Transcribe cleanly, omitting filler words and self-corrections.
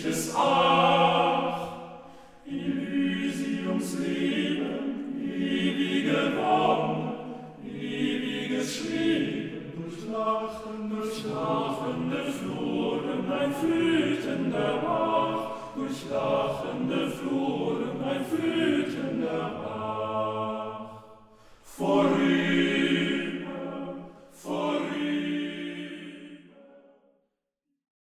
Lichtes Ach, Elysiums Leben, ewige Wonne, ewiges Schweben, durch lachende Fluren ein flütender Bach, durch lachende Fluren ein flütender Bach. Vorüber